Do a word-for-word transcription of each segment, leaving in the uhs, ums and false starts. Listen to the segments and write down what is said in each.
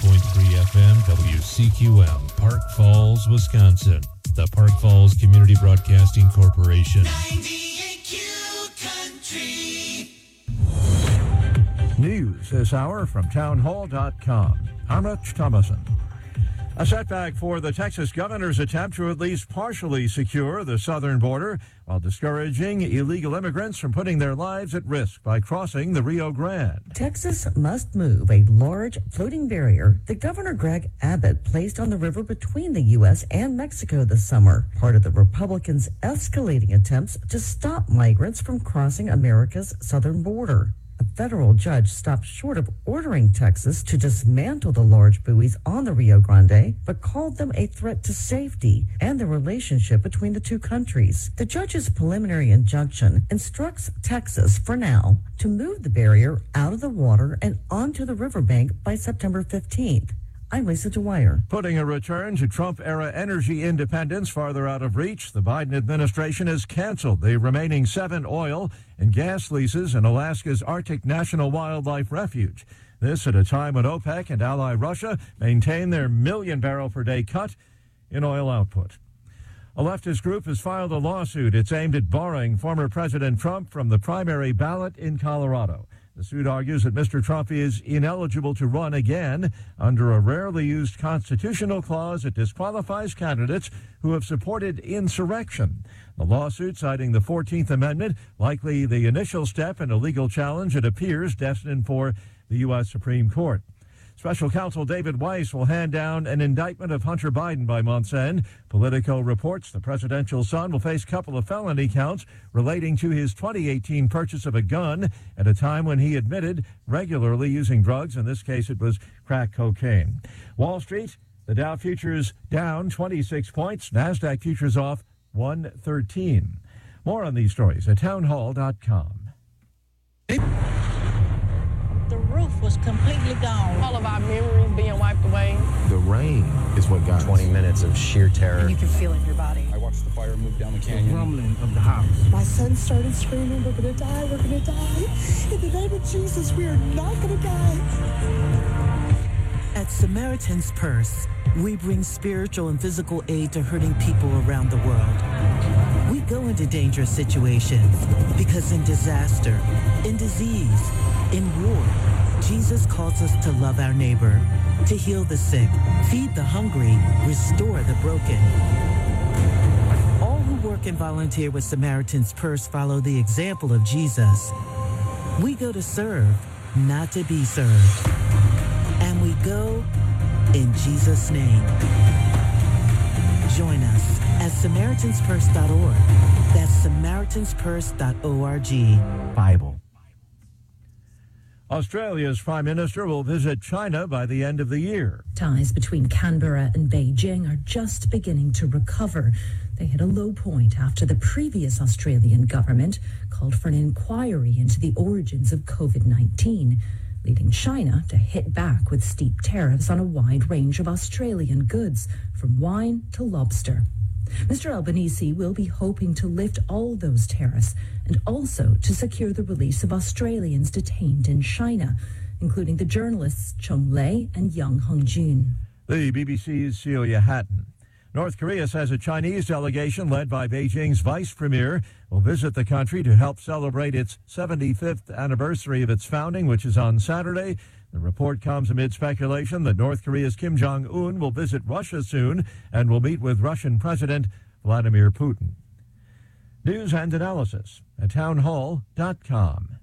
point three F M, W C Q M, Park Falls, Wisconsin. The Park Falls Community Broadcasting Corporation. ninety-eight Q Country. News this hour from townhall dot com. I'm Rich Thomason. A setback for the Texas governor's attempt to at least partially secure the southern border while discouraging illegal immigrants from putting their lives at risk by crossing the Rio Grande. Texas must move a large floating barrier that Governor Greg Abbott placed on the river between the U S and Mexico this summer, part of the Republicans' escalating attempts to stop migrants from crossing America's southern border. A federal judge stopped short of ordering Texas to dismantle the large buoys on the Rio Grande, but called them a threat to safety and the relationship between the two countries. The judge's preliminary injunction instructs Texas, for now, to move the barrier out of the water and onto the riverbank by September fifteenth. I'm Lisa Dwyer. Putting a return to Trump-era energy independence farther out of reach, the Biden administration has canceled the remaining seven oil and gas leases in Alaska's Arctic National Wildlife Refuge. This at a time when OPEC and ally Russia maintain their million-barrel-per-day cut in oil output. A leftist group has filed a lawsuit. It's aimed at barring former President Trump from the primary ballot in Colorado. The suit argues that Mister Trump is ineligible to run again under a rarely used constitutional clause that disqualifies candidates who have supported insurrection. The lawsuit, citing the fourteenth Amendment, likely the initial step in a legal challenge, it appears, destined for the U S Supreme Court. Special counsel David Weiss will hand down an indictment of Hunter Biden by month's end. Politico reports the presidential son will face a couple of felony counts relating to his twenty eighteen purchase of a gun at a time when he admitted regularly using drugs. In this case, it was crack cocaine. Wall Street, the Dow futures down twenty-six points. NASDAQ futures off one thirteen. More on these stories at townhall dot com. The roof was completely gone. All of our memories being wiped away. The rain is what got twenty minutes of sheer terror. And you can feel it in your body. I watched the fire move down the canyon. The rumbling of the house. My son started screaming, we're going to die, we're going to die. In the name of Jesus, we are not going to die. At Samaritan's Purse, we bring spiritual and physical aid to hurting people around the world. We go into dangerous situations because in disaster, in disease, in war, Jesus calls us to love our neighbor, to heal the sick, feed the hungry, restore the broken. All who work and volunteer with Samaritan's Purse follow the example of Jesus. We go to serve, not to be served. And we go in Jesus' name. Join us at Samaritans Purse dot org. That's Samaritans Purse dot org. Bible. Australia's Prime Minister will visit China by the end of the year. Ties between Canberra and Beijing are just beginning to recover. They hit a low point after the previous Australian government called for an inquiry into the origins of covid nineteen, leading China to hit back with steep tariffs on a wide range of Australian goods, from wine to lobster. Mister Albanese will be hoping to lift all those tariffs and also to secure the release of Australians detained in China, including the journalists Chong Lei and Yang Hongjun. The B B C's Celia Hatton. North Korea says a Chinese delegation led by Beijing's vice premier will visit the country to help celebrate its seventy-fifth anniversary of its founding, which is on Saturday. The report comes amid speculation that North Korea's Kim Jong-un will visit Russia soon and will meet with Russian President Vladimir Putin. News and analysis at townhall dot com.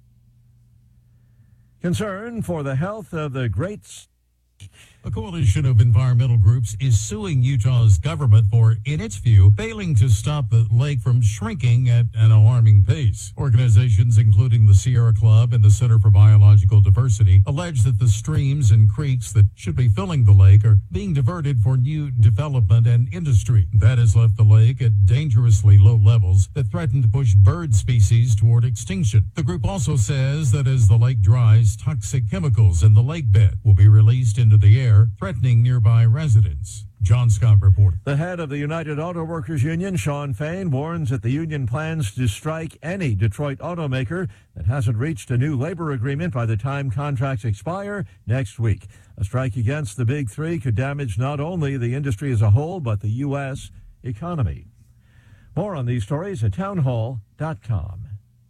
Concern for the health of the Great A coalition of environmental groups is suing Utah's government for, in its view, failing to stop the lake from shrinking at an alarming pace. Organizations including the Sierra Club and the Center for Biological Diversity allege that the streams and creeks that should be filling the lake are being diverted for new development and industry. That has left the lake at dangerously low levels that threaten to push bird species toward extinction. The group also says that as the lake dries, toxic chemicals in the lake bed will be released into the air, threatening nearby residents. John Scott reporting. The head of the United Auto Workers Union, Shawn Fain, warns that the union plans to strike any Detroit automaker that hasn't reached a new labor agreement by the time contracts expire next week. A strike against the Big Three could damage not only the industry as a whole, but the U S economy. More on these stories at townhall dot com.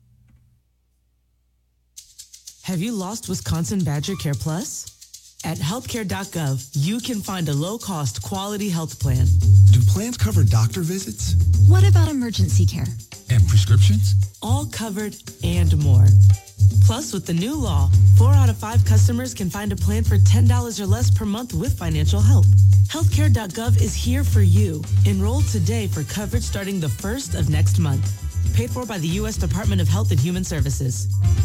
Have you lost Wisconsin Badger Care Plus? At healthcare dot gov, you can find a low-cost, quality health plan. Do plans cover doctor visits? What about emergency care? And prescriptions? All covered and more. Plus, with the new law, four out of five customers can find a plan for ten dollars or less per month with financial help. healthcare dot gov is here for you. Enroll today for coverage starting the first of next month. Paid for by the U S Department of Health and Human Services.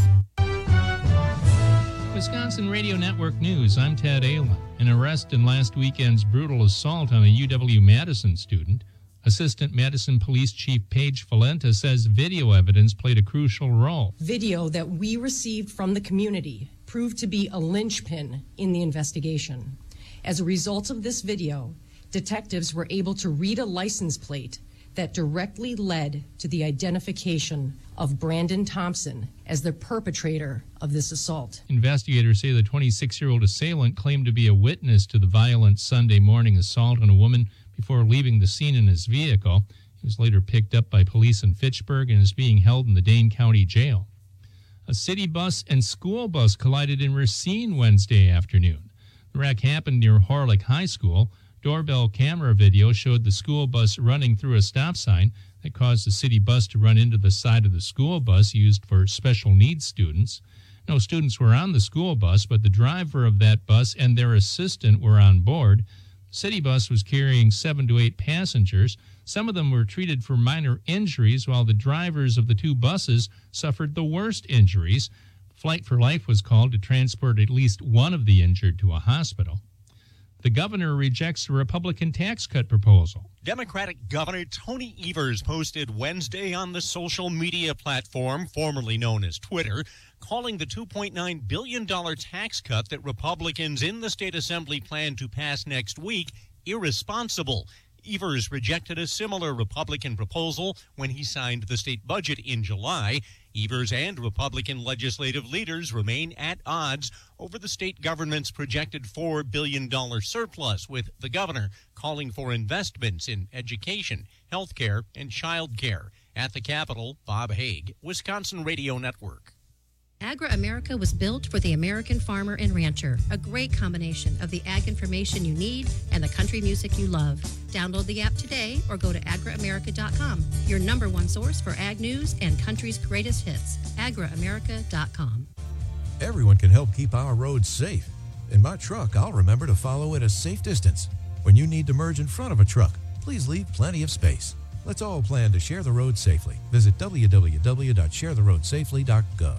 Wisconsin Radio Network News, I'm Ted Allen. An arrest in last weekend's brutal assault on a U W-Madison student. Assistant Madison Police Chief Paige Valenta says video evidence played a crucial role. Video that we received from the community proved to be a linchpin in the investigation. As a result of this video, detectives were able to read a license plate that directly led to the identification of Brandon Thompson as the perpetrator of this assault. Investigators say the twenty-six-year-old assailant claimed to be a witness to the violent Sunday morning assault on a woman before leaving the scene in his vehicle. He was later picked up by police in Fitchburg and is being held in the Dane County Jail. A city bus and school bus collided in Racine Wednesday afternoon. The wreck happened near Horlick High School. Doorbell camera video showed the school bus running through a stop sign that caused the city bus to run into the side of the school bus used for special needs students. No students were on the school bus, but the driver of that bus and their assistant were on board. The city bus was carrying seven to eight passengers. Some of them were treated for minor injuries, while the drivers of the two buses suffered the worst injuries. Flight for Life was called to transport at least one of the injured to a hospital. The governor rejects the Republican tax cut proposal. Democratic Governor Tony Evers posted Wednesday on the social media platform, formerly known as Twitter, calling the two point nine billion dollars tax cut that Republicans in the state assembly plan to pass next week irresponsible. Evers rejected a similar Republican proposal when he signed the state budget in July. Evers and Republican legislative leaders remain at odds over the state government's projected four billion dollars surplus, with the governor calling for investments in education, health care, and child care. At the Capitol, Bob Haig, Wisconsin Radio Network. Agra America was built for the American farmer and rancher, a great combination of the ag information you need and the country music you love. Download the app today or go to agra america dot com, your number one source for ag news and country's greatest hits. agra america dot com. Everyone can help keep our roads safe. In my truck, I'll remember to follow at a safe distance. When you need to merge in front of a truck, please leave plenty of space. Let's all plan to share the road safely. Visit w w w dot share the road safely dot gov.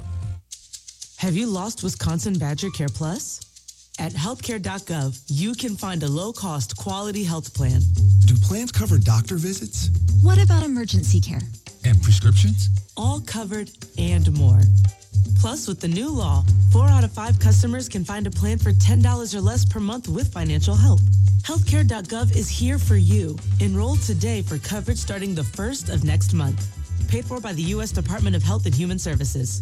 Have you lost Wisconsin Badger Care Plus? At healthcare dot gov, you can find a low-cost, quality health plan. Do plans cover doctor visits? What about emergency care? And prescriptions? All covered and more. Plus, with the new law, four out of five customers can find a plan for ten dollars or less per month with financial help. healthcare dot gov is here for you. Enroll today for coverage starting the first of next month. Paid for by the U S Department of Health and Human Services.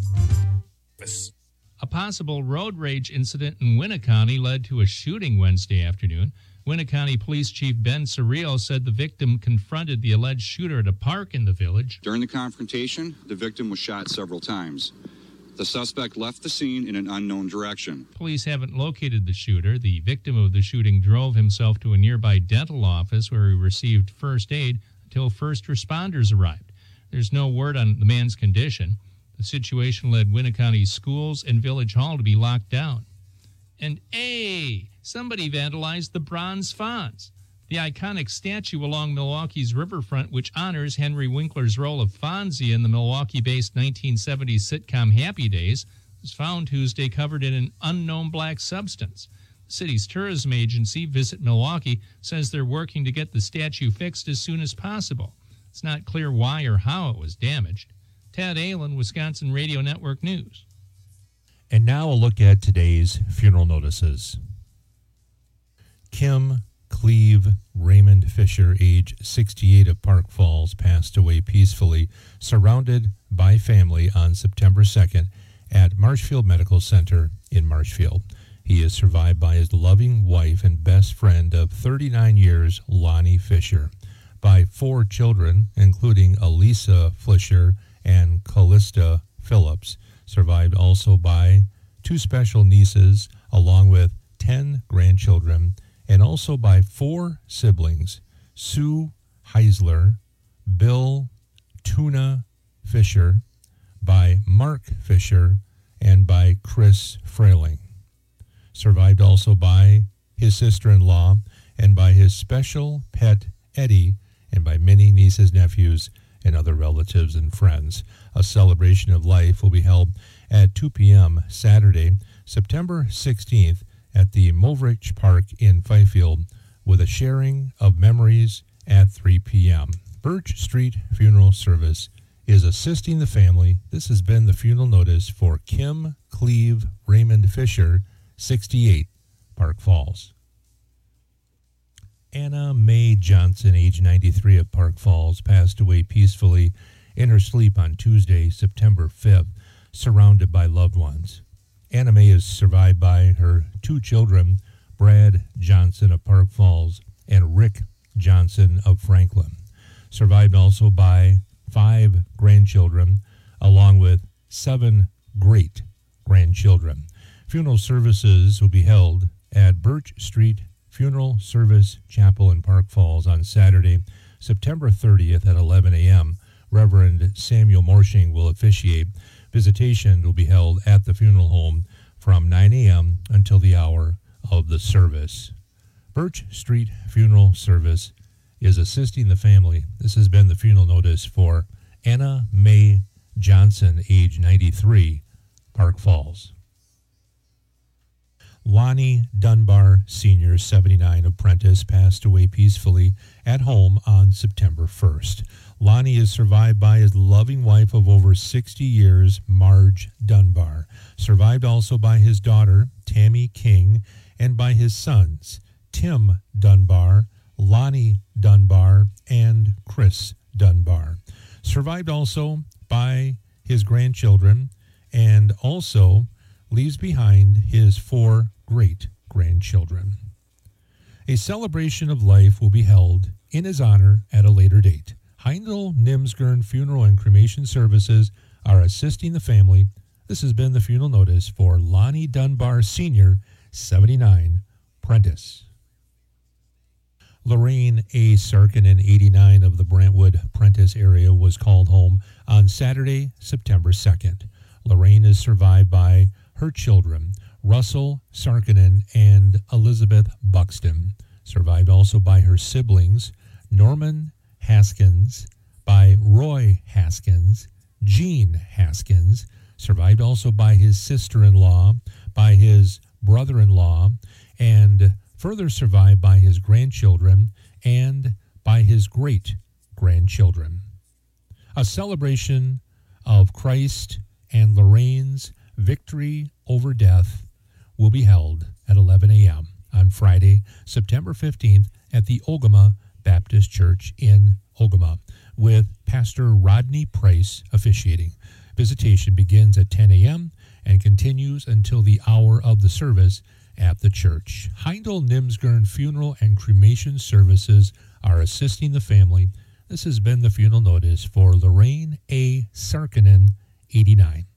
A possible road rage incident in Winneconne led to a shooting Wednesday afternoon. Winneconne Police Chief Ben Surreal said the victim confronted the alleged shooter at a park in the village. During the confrontation, the victim was shot several times. The suspect left the scene in an unknown direction. Police haven't located the shooter. The victim of the shooting drove himself to a nearby dental office where he received first aid until first responders arrived. There's no word on the man's condition. The situation led Winneconne schools and Village Hall to be locked down. And hey, somebody vandalized the bronze Fonz, the iconic statue along Milwaukee's riverfront which honors Henry Winkler's role of Fonzie in the Milwaukee-based nineteen seventies sitcom Happy Days, was found Tuesday covered in an unknown black substance. The city's tourism agency, Visit Milwaukee, says they're working to get the statue fixed as soon as possible. It's not clear why or how it was damaged. Ted Allen, Wisconsin Radio Network News. And now a look at today's funeral notices. Kim Cleveland. Cleve Raymond Fisher, age sixty-eight, of Park Falls, passed away peacefully, surrounded by family on September second at Marshfield Medical Center in Marshfield. He is survived by his loving wife and best friend of thirty-nine years, Lonnie Fisher, by four children, including Elisa Fisher and Callista Phillips, survived also by two special nieces, along with ten grandchildren, and also by four siblings, Sue Heisler, Bill Tuna Fisher, by Mark Fisher, and by Chris Frailing. Survived also by his sister-in-law and by his special pet, Eddie, and by many nieces, nephews, and other relatives and friends. A celebration of life will be held at two p.m. Saturday, September sixteenth, at the Mulrich Park in Fifield, with a sharing of memories at three p.m. Birch Street Funeral Service is assisting the family. This has been the funeral notice for Kim Cleve Raymond Fisher, sixty-eight, Park Falls. Anna Mae Johnson, age ninety-three, of Park Falls, passed away peacefully in her sleep on Tuesday, September fifth, surrounded by loved ones. Anna Mae is survived by her two children, Brad Johnson of Park Falls and Rick Johnson of Franklin. Survived also by five grandchildren, along with seven great-grandchildren. Funeral services will be held at Birch Street Funeral Service Chapel in Park Falls on Saturday, September thirtieth at eleven a.m. Reverend Samuel Morshing will officiate. Visitation will be held at the funeral home from nine a.m. until the hour of the service. Birch Street Funeral Service is assisting the family. This has been the funeral notice for Anna Mae Johnson, age ninety-three, Park Falls. Lonnie Dunbar, Senior, seventy-nine, of Prentice, passed away peacefully at home on September first. Lonnie is survived by his loving wife of over sixty years, Marge Dunbar. Survived also by his daughter, Tammy King, and by his sons, Tim Dunbar, Lonnie Dunbar, and Chris Dunbar. Survived also by his grandchildren, and also leaves behind his four great-grandchildren. A celebration of life will be held in his honor at a later date. Heindel Nimsgern Funeral and Cremation Services are assisting the family. This has been the funeral notice for Lonnie Dunbar, Senior, seventy-nine, Prentice. Lorraine A. Sarkinen, eighty-nine, of the Brentwood Prentice area, was called home on Saturday, September second. Lorraine is survived by her children, Russell Sarkinen and Elizabeth Buxton. Survived also by her siblings, Norman Haskins, by Roy Haskins, Jean Haskins. Survived also by his sister-in-law, by his brother-in-law, and further survived by his grandchildren and by his great-grandchildren. A celebration of Christ and Lorraine's victory over death will be held at eleven a.m. on Friday, September fifteenth, at the Ogama Baptist Church in Ogama, with Pastor Rodney Price officiating. Visitation begins at ten a.m. and continues until the hour of the service at the church. Heindel Nimsgern Funeral and Cremation Services are assisting the family. This has been the funeral notice for Lorraine A. Sarkinen, eighty-nine.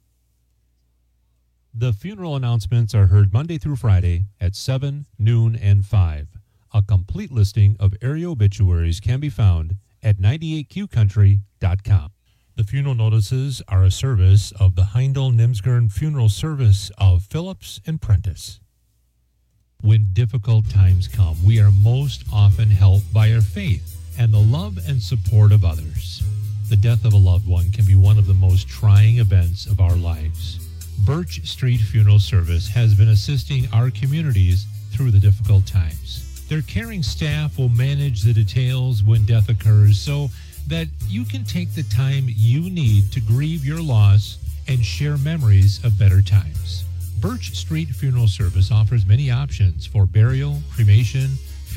The funeral announcements are heard Monday through Friday at seven, noon, and five. A complete listing of area obituaries can be found at ninety-eight Q country dot com. The funeral notices are a service of the Heindel Nimsgern Funeral Service of Phillips and Prentice. When difficult times come, we are most often helped by our faith and the love and support of others. The death of a loved one can be one of the most trying events of our lives. Birch Street Funeral Service has been assisting our communities through the difficult times. Their caring staff will manage the details when death occurs so that you can take the time you need to grieve your loss and share memories of better times. Birch Street Funeral Service offers many options for burial, cremation,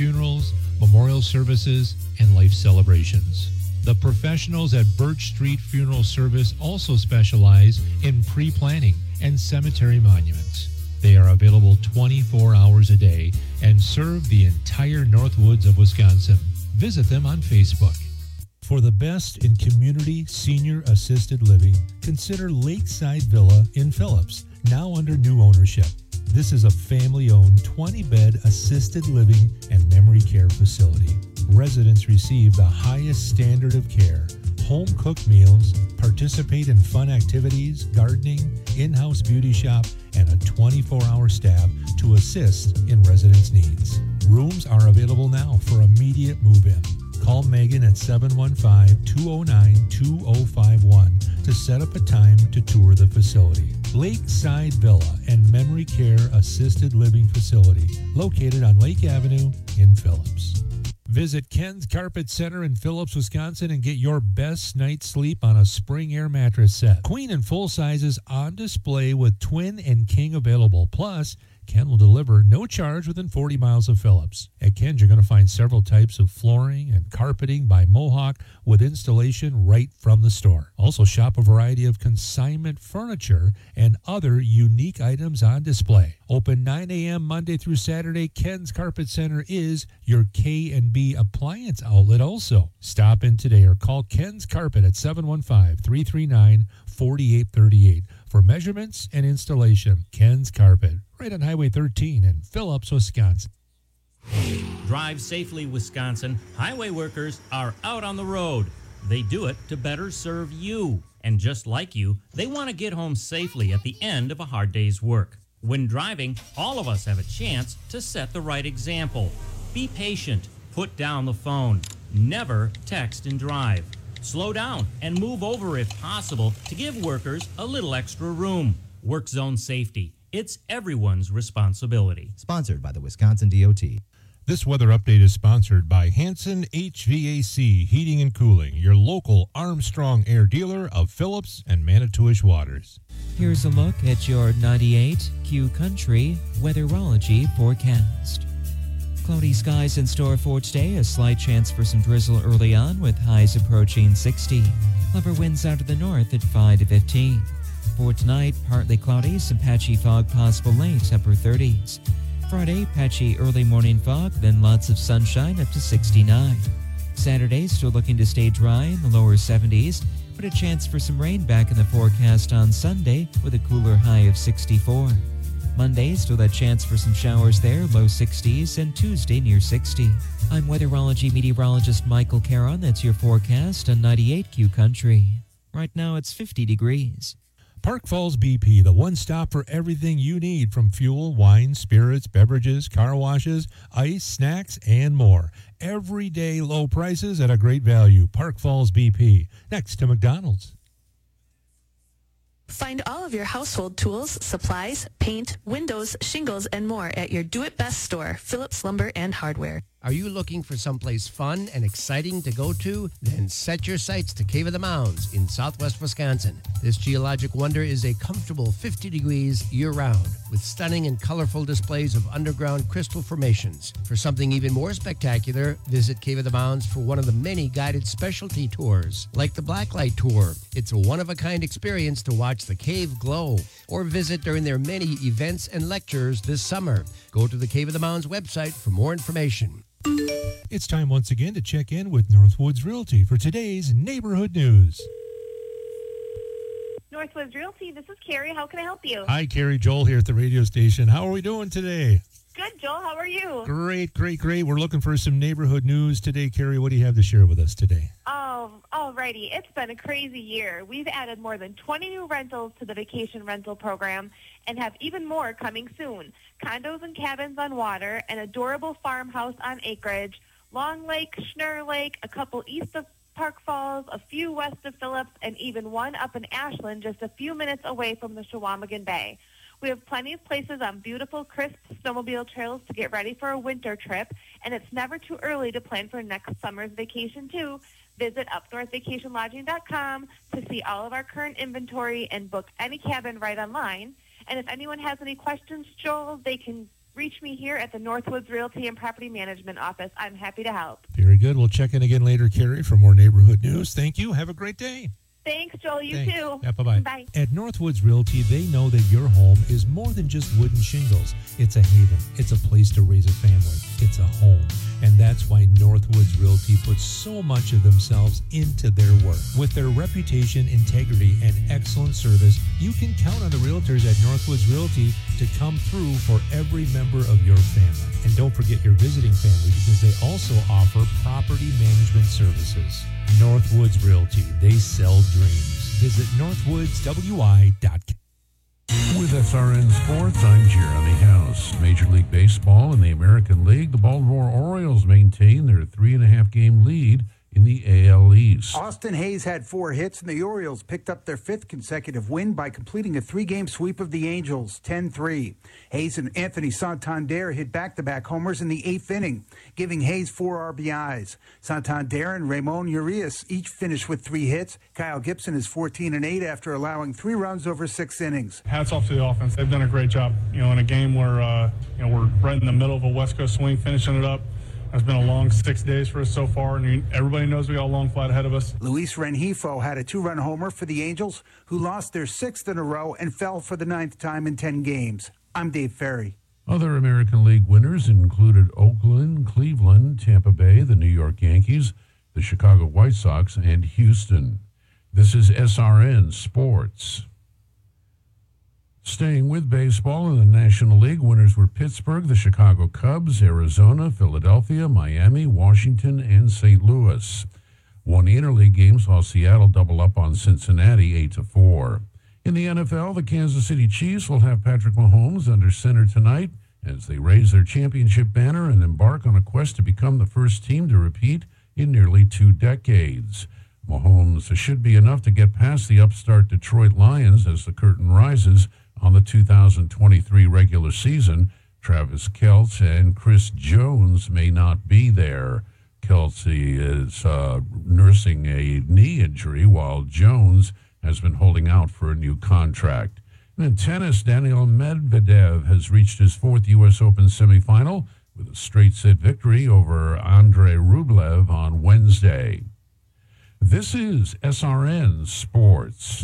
funerals, memorial services, and life celebrations. The professionals at Birch Street Funeral Service also specialize in pre-planning and cemetery monuments. They are available twenty-four hours a day and serve the entire Northwoods of Wisconsin. Visit them on Facebook. For the best in community senior assisted living, consider Lakeside Villa in Phillips, now under new ownership. This is a family-owned twenty-bed assisted living and memory care facility. Residents receive the highest standard of care, home-cooked meals, participate in fun activities, gardening, in-house beauty shop, and a twenty-four hour staff to assist in residents' needs. Rooms are available now for immediate move-in. Call Megan at seven one five, two oh nine, two oh five one to set up a time to tour the facility. Lakeside Villa and Memory Care Assisted Living Facility, located on Lake Avenue in Phillips. Visit Ken's Carpet Center in Phillips, Wisconsin, and get your best night's sleep on a Spring Air mattress set. Queen and full sizes on display with twin and king available. Plus, Ken will deliver no charge within forty miles of Phillips. At Ken's, you're going to find several types of flooring and carpeting by Mohawk with installation right from the store. Also, shop a variety of consignment furniture and other unique items on display. Open nine a.m. Monday through Saturday, Ken's Carpet Center is your K and B appliance outlet also. Stop in today or call Ken's Carpet at seven one five, three three nine, four eight three eight for measurements and installation. Ken's Carpet, right on Highway thirteen in Phillips, Wisconsin. Drive safely, Wisconsin. Highway workers are out on the road. They do it to better serve you. And just like you, they want to get home safely at the end of a hard day's work. When driving, all of us have a chance to set the right example. Be patient. Put down the phone. Never text and drive. Slow down and move over if possible to give workers a little extra room. Work zone safety. It's everyone's responsibility. Sponsored by the Wisconsin D O T. This weather update is sponsored by Hanson H V A C Heating and Cooling, your local Armstrong Air dealer of Phillips and Manitowish Waters. Here's a look at your ninety-eight Q Country weatherology forecast. Cloudy skies in store for today, a slight chance for some drizzle early on with highs approaching sixty. Clever winds out of the north at five to fifteen. For tonight, partly cloudy, some patchy fog possible late, upper thirties. Friday, patchy early morning fog, then lots of sunshine up to sixty-nine. Saturday, still looking to stay dry in the lower seventies, but a chance for some rain back in the forecast on Sunday with a cooler high of sixty-four. Monday, still that chance for some showers there, low sixties, and Tuesday near sixty. I'm weatherology meteorologist Michael Caron. That's your forecast on ninety-eight Q Country. Right now it's fifty degrees. Park Falls B P, the one stop for everything you need from fuel, wine, spirits, beverages, car washes, ice, snacks, and more. Everyday low prices at a great value. Park Falls B P, next to McDonald's. Find all of your household tools, supplies, paint, windows, shingles, and more at your Do It Best store, Phillips Lumber and Hardware. Are you looking for someplace fun and exciting to go to? Then set your sights to Cave of the Mounds in southwest Wisconsin. This geologic wonder is a comfortable fifty degrees year-round with stunning and colorful displays of underground crystal formations. For something even more spectacular, visit Cave of the Mounds for one of the many guided specialty tours, like the Blacklight Tour. It's a one-of-a-kind experience to watch the cave glow, or visit during their many events and lectures this summer. Go to the Cave of the Mounds website for more information. It's time once again to check in with Northwoods Realty for today's neighborhood news. Northwoods Realty, this is Carrie. How can I help you? Hi, Carrie. Joel here at the radio station. How are we doing today? Good, Joel. How are you? Great, great, great. We're looking for some neighborhood news today. Carrie, what do you have to share with us today? Oh, alrighty. It's been a crazy year. We've added more than twenty new rentals to the vacation rental program and have even more coming soon. Condos and cabins on water, an adorable farmhouse on acreage, Long Lake, Schnurr Lake, a couple east of Park Falls, a few west of Phillips, and even one up in Ashland just a few minutes away from the Shawamigan Bay. We have plenty of places on beautiful, crisp snowmobile trails to get ready for a winter trip, and it's never too early to plan for next summer's vacation, too. Visit up north vacation lodging dot com to see all of our current inventory and book any cabin right online. And if anyone has any questions, Joel, they can Reach me here at the Northwoods Realty and Property Management Office. I'm happy to help. Very good. We'll check in again later, Carrie, for more neighborhood news. Thank you. Have a great day. Thanks, Joel. You Thanks. too. Yeah, bye-bye. Bye. At Northwoods Realty, they know that your home is more than just wooden shingles. It's a haven. It's a place to raise a family. It's a home. And that's why Northwoods Realty puts so much of themselves into their work. With their reputation, integrity, and excellent service, you can count on the realtors at Northwoods Realty to come through for every member of your family. And don't forget your visiting family, because they also offer property management services. Northwoods Realty, they sell dreams. Visit northwoods w i dot com. With S R N Sports, I'm Jeremy House. Major League Baseball in the American League, the Baltimore Orioles maintain their three and a half game lead in the A L East. Austin Hayes had four hits, and the Orioles picked up their fifth consecutive win by completing a three-game sweep of the Angels, ten three. Hayes and Anthony Santander hit back-to-back homers in the eighth inning, giving Hayes four R B Is. Santander and Ramon Urias each finished with three hits. Kyle Gibson is fourteen and eight after allowing three runs over six innings. Hats off to the offense. They've done a great job. You know, in a game where uh, you know we're right in the middle of a West Coast swing, finishing it up. It's been a long six days for us so far, and everybody knows we got a long flight ahead of us. Luis Rengifo had a two-run homer for the Angels, who lost their sixth in a row and fell for the ninth time in ten games. I'm Dave Ferry. Other American League winners included Oakland, Cleveland, Tampa Bay, the New York Yankees, the Chicago White Sox, and Houston. This is S R N Sports. Staying with baseball in the National League, winners were Pittsburgh, the Chicago Cubs, Arizona, Philadelphia, Miami, Washington, and Saint Louis. One interleague game saw Seattle double up on Cincinnati eight to four. In the N F L, the Kansas City Chiefs will have Patrick Mahomes under center tonight as they raise their championship banner and embark on a quest to become the first team to repeat in nearly two decades. Mahomes should be enough to get past the upstart Detroit Lions as the curtain rises on the two thousand twenty-three regular season. Travis Kelce and Chris Jones may not be there. Kelce is uh, nursing a knee injury, while Jones has been holding out for a new contract. And in tennis, Daniil Medvedev has reached his fourth U S Open semifinal with a straight-set victory over Andrei Rublev on Wednesday. This is S R N Sports.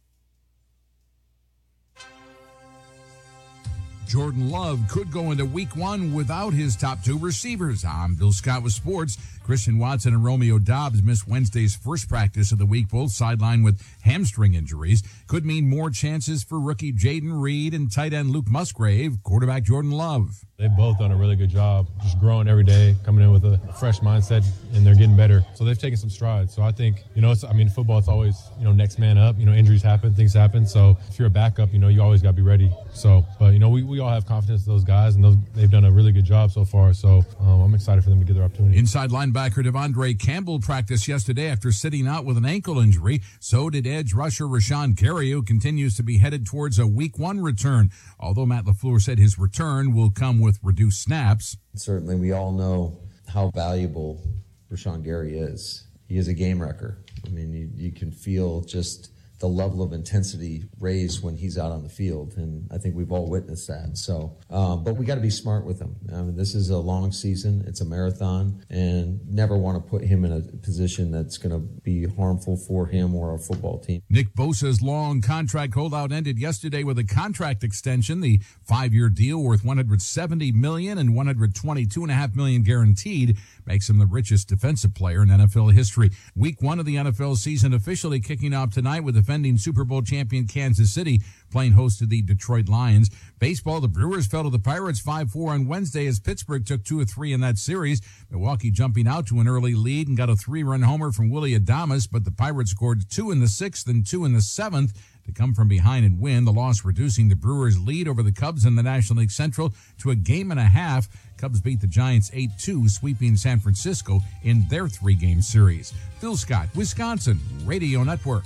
Jordan Love could go into week one without his top two receivers. I'm Bill Scott with sports. Christian Watson and Romeo Doubs missed Wednesday's first practice of the week, both sidelined with hamstring injuries. Could mean more chances for rookie Jaden Reed and tight end Luke Musgrave, quarterback Jordan Love. They've both done a really good job, just growing every day, coming in with a fresh mindset, and they're getting better. So they've taken some strides. So I think, you know, it's, I mean, football, it's always, you know, next man up. You know, injuries happen, things happen. So if you're a backup, you know, you always got to be ready. So, but, you know, we, we all have confidence in those guys, and those, they've done a really good job so far. So um, I'm excited for them to get their opportunity. Inside linebacker Devondre Campbell practiced yesterday after sitting out with an ankle injury. So did edge rusher Rashawn Gary, who continues to be headed towards a week one return. Although Matt LaFleur said his return will come with reduced snaps. Certainly, we all know how valuable Rashawn Gary is. He is a game wrecker. I mean, you, you can feel just the level of intensity raised when he's out on the field, and I think we've all witnessed that. So, um, but we got to be smart with him. I mean, this is a long season; it's a marathon, and never want to put him in a position that's going to be harmful for him or our football team. Nick Bosa's long contract holdout ended yesterday with a contract extension. The five-year deal worth one hundred seventy million dollars and one hundred twenty-two point five million dollars guaranteed makes him the richest defensive player in N F L history. Week one of the N F L season officially kicking off tonight with defending Super Bowl champion Kansas City playing host to the Detroit Lions. Baseball, the Brewers fell to the Pirates five four on Wednesday as Pittsburgh took two or three in that series. Milwaukee jumping out to an early lead and got a three-run homer from Willie Adames, but the Pirates scored two in the sixth and two in the seventh to come from behind and win. The loss reducing the Brewers' lead over the Cubs in the National League Central to a game and a half. Cubs beat the Giants eight two, sweeping San Francisco in their three-game series. Phil Scott, Wisconsin Radio Network.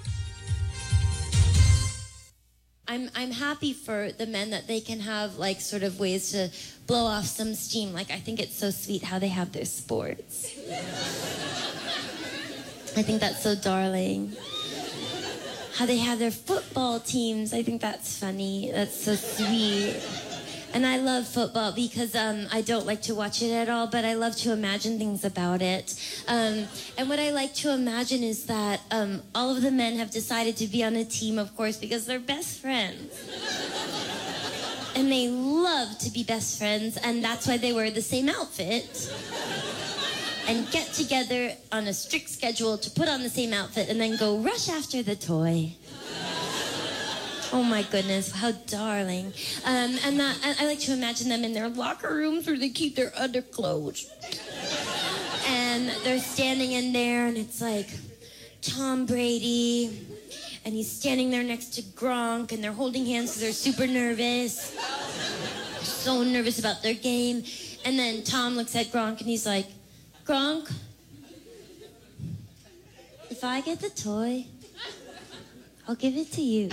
I'm I'm happy for the men that they can have like sort of ways to blow off some steam. Like I think it's so sweet how they have their sports. I think that's so darling. How they have their football teams. I think that's funny. That's so sweet. And I love football because um, I don't like to watch it at all, but I love to imagine things about it. Um, and what I like to imagine is that um, all of the men have decided to be on a team, of course, because they're best friends. And they love to be best friends, and that's why they wear the same outfit and get together on a strict schedule to put on the same outfit and then go rush after the toy. Oh my goodness, how darling. Um, and that, and I like to imagine them in their locker rooms where they keep their underclothes. And they're standing in there, and it's like Tom Brady, and he's standing there next to Gronk, and they're holding hands because they're super nervous. They're so nervous about their game. And then Tom looks at Gronk, and he's like, Gronk, if I get the toy, I'll give it to you.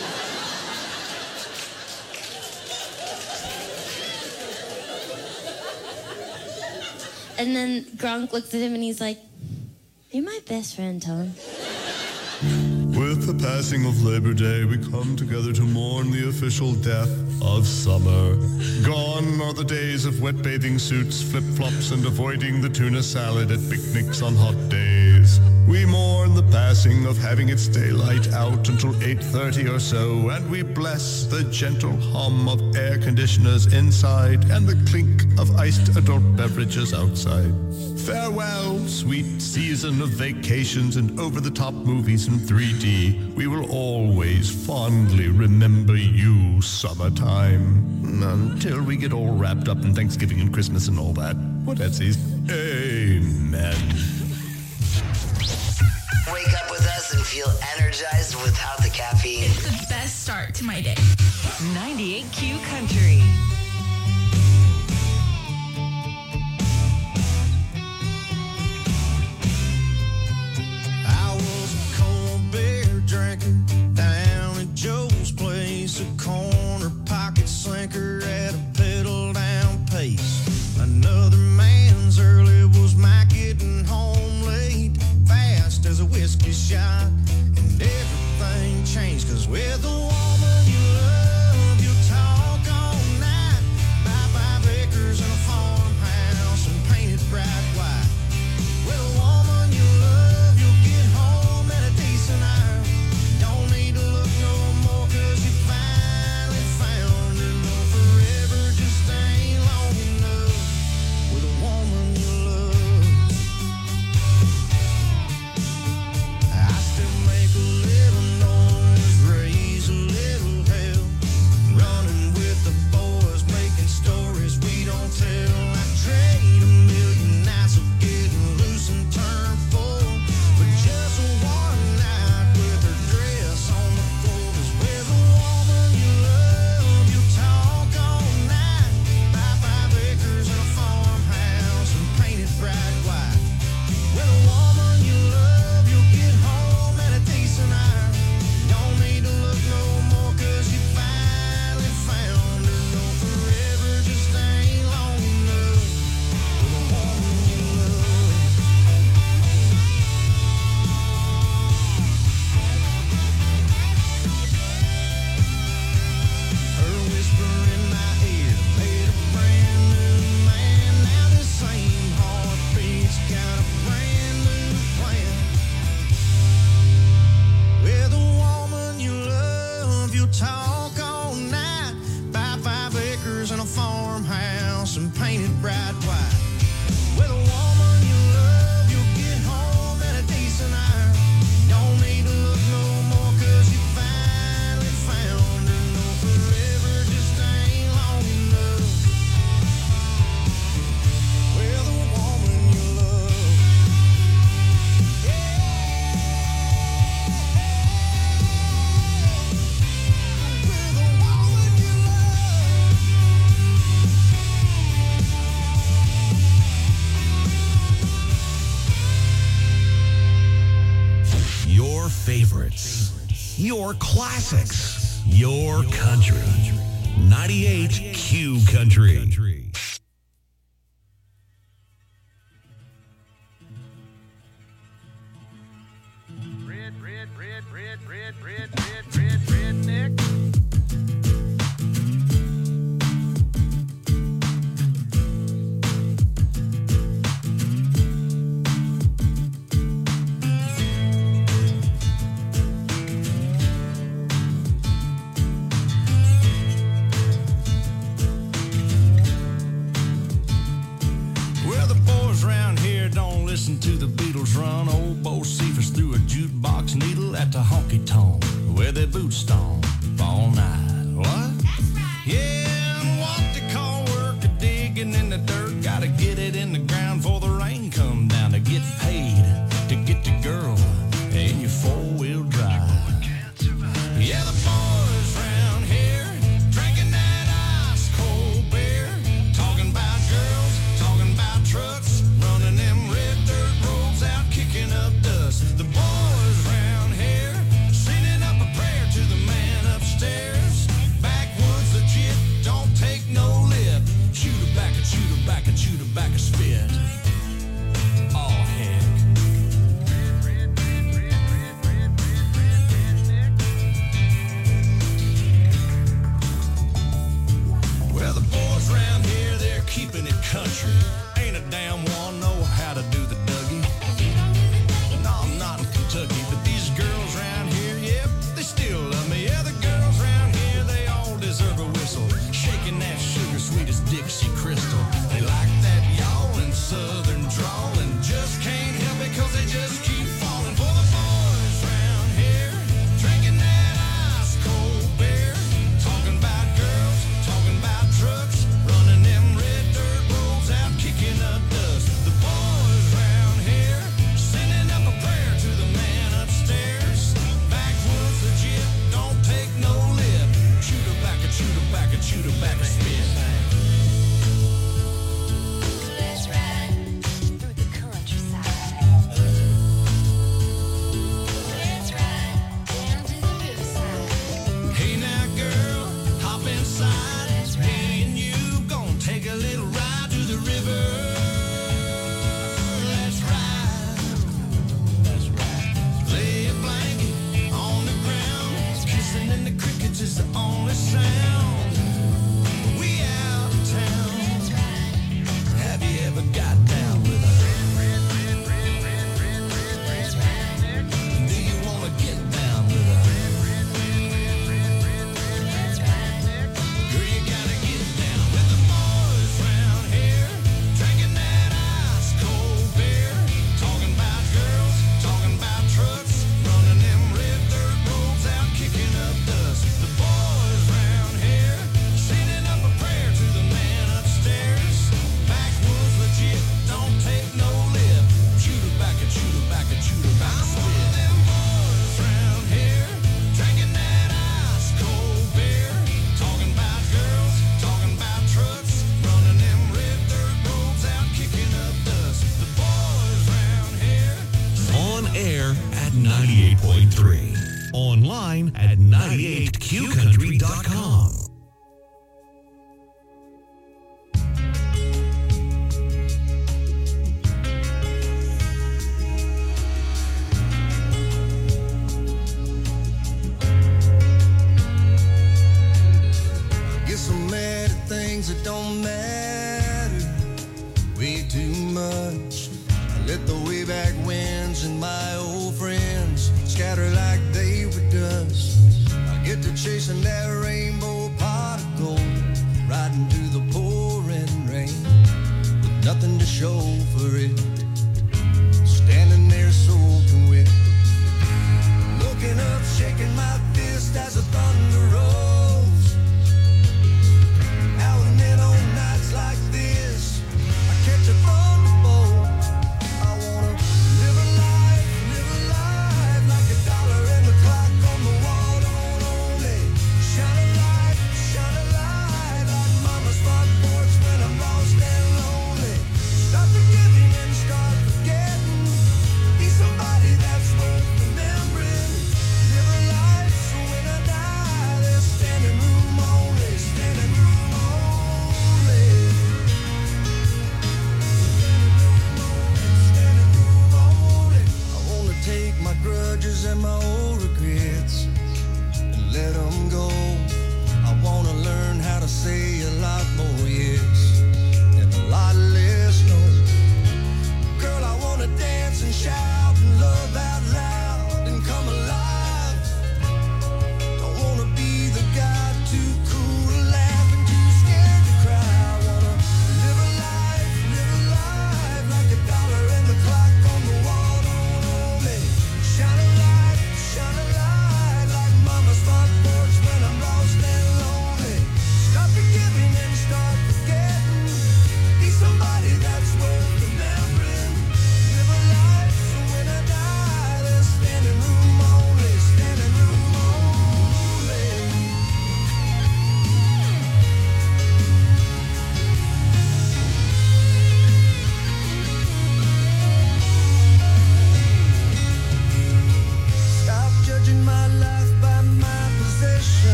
And then Gronk looks at him and he's like, you're my best friend, Tom. With the passing of Labor Day, we come together to mourn the official death of summer. Gone are the days of wet bathing suits, flip-flops, and avoiding the tuna salad at picnics on hot days. We mourn the passing of having it stay light out until eight thirty or so, and we bless the gentle hum of air conditioners inside and the clink of iced adult beverages outside. Farewell, sweet season of vacations and over-the-top movies in three D. We will always fondly remember you, summertime. Until we get all wrapped up in Thanksgiving and Christmas and all that. What Etsy's? Amen. Wake up with us and feel energized without the caffeine. It's the best start to my day. ninety-eight Q Country. I was a cold beer drinker down at Joe's place, a corner pocket slinker at a pedal down pace. Another man's early was my getting home late, fast as a whiskey shot, and everything changed, cause with the woman you love, you talk all night, buy five acres and a farmhouse and paint it bright white. With a woman you love, you'll get home at a decent hour. Don't need to look no more, cause you finally found her. No, forever just ain't long enough with a woman you love. I still make a little noise, raise a little hell, running with the boys, making stories we don't tell. I trade a million nights of getting loose and turn full, but just one night with her dress on the floor. 'Cause with a woman you love, you talk all night, buy five acres and a farmhouse and paint it bright white. With a woman you love, you'll get home at a decent hour. Don't need to look no more, 'cause you finally found her. No, forever just ain't long enough with a woman you love. Her whisper in my ear made a brand new man. Now the same heartbeat's got a brand new plan. With a woman you love, you'll talk all night, buy five acres and a farmhouse and paint it bright white. With a woman you love, you'll get home at a decent hour. Don't need to look no more, 'cause you finally found her. No, forever just ain't long enough with a woman you love. Your favorites, your classics, your country. ninety-eight Q Country. Red, red, red, red, red, red, red, red, redneck. here, don't listen to the Beatles run. Old Bo Cephas threw a jukebox needle at the honky-tonk where they boot stomp all night. What? Yeah, and what they call work a digging in the dirt. Gotta get it in the ground before the rain come down to get paid, to get the girl in your four-wheel drive. Yeah, the boys round here drinking that ice cold beer, talking about girls, talking about trucks, running them red dirt roads out, kicking up dust. The boys round here sending up a prayer to the man upstairs. Backwoods legit, don't take no lip. Shoot her back and shoot her back and shoot her back and spit. Oh heck. Well, the boys round here, they're keeping it country. Ain't a damn one know how to do the Dougie. No, I'm not in Kentucky, but these girls round here, yep, they still love me. Yeah, the girls round here, they all deserve a whistle. Shaking that sugar sweet as Dixie Crystal. They like that yawling southern drawl and just can't help it cause they just keep falling for the boys round here. Drinking that ice cold beer, talking about girls, talking about trucks, running them red dirt roads out, kicking up dust. The boys round here sending up a prayer to the man upstairs. Backwoods legit, don't take no lip. Shoot her back and shoot her back and shoot her back and spit. Let's ride through the countryside. Let's ride down to the riverside. Hey now girl, hop inside. Me and you gon' take a little ride to the river. Let's ride. Let's ride. Lay a blanket on the ground. Kissing in the crickets is the only sound. We out of town. Have you ever got down with her? Do you wanna get down with her? Girl, you gotta get down with the boys round here, drinking that ice cold beer, talking about girls, talking about trucks, running them red dirt roads out, kicking up dust. The boys round here sending up a prayer to the man upstairs. Backwoods legit, don't take no lip. Shoot her back and shoot her back and shoot her back. I'm one of them boys round here, drinking that ice cold beer, talking about girls, talking about trucks, running them red dirt roads out, kicking up dust. The boys round here. On air at ninety-eight point three. Online at ninety-eight q country dot com. Guess I'm mad at things that don't matter way too much. I let the way back winds and my old friends scatter like they were dust. I get to chasing that rainbow pot of gold, riding through the pouring rain with nothing to show for it. Standing there soaking wet, looking up, shaking my fist as the thunder rolls. Out and in on nights like this, I catch a thunderbolt. I wanna live a life, live a life like a dollar and the clock on the wall don't only shine a light, shine a light like mama's front porch when I'm lost and lonely. Stop the giving and start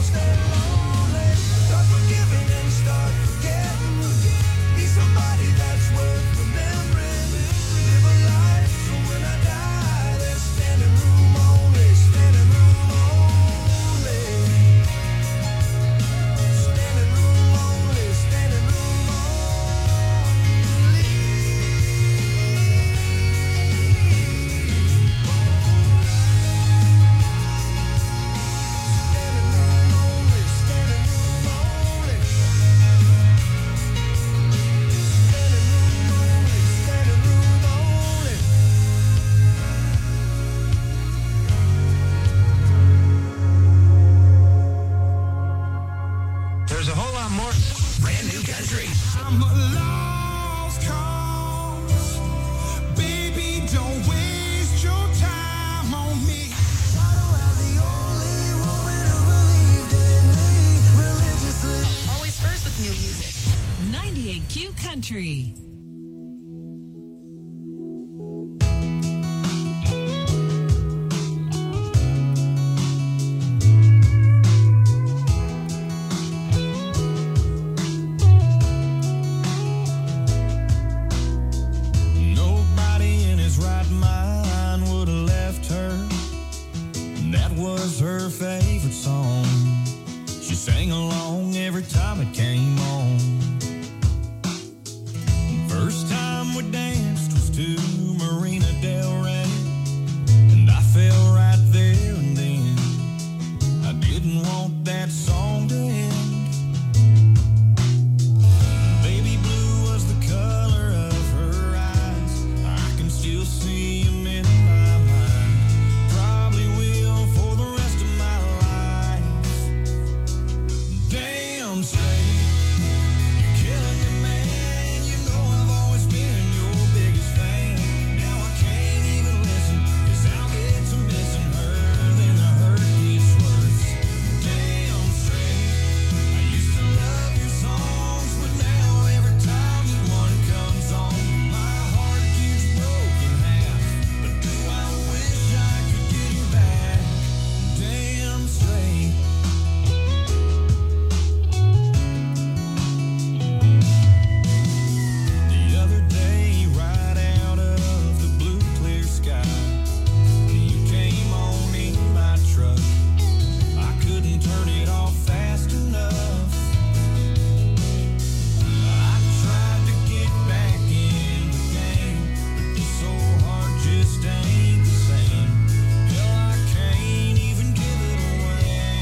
Country. Nobody in his right mind would have left her. That was her favorite song. She sang along every time it came on. First time we danced was to Marina Del Rey, and I fell right there and then. I didn't want that song to end. Baby blue was the color of her eyes. I can still see them in my mind. Probably will for the rest of my life. Damn straight, you're killing me, man. You know I've always been your biggest fan. Now I can't even listen, 'cause I'll get to missing her, then the hurt gets worse. Damn straight, I used to love your songs, but now every time that one comes on, my heart keeps broken half. But do I wish I could get her back? Damn straight. The other day, right out of the blue clear sky, you came on in my truck. I couldn't turn it off fast enough. I tried to get back in the game, but this old heart just ain't the same. Hell, I can't even give it away.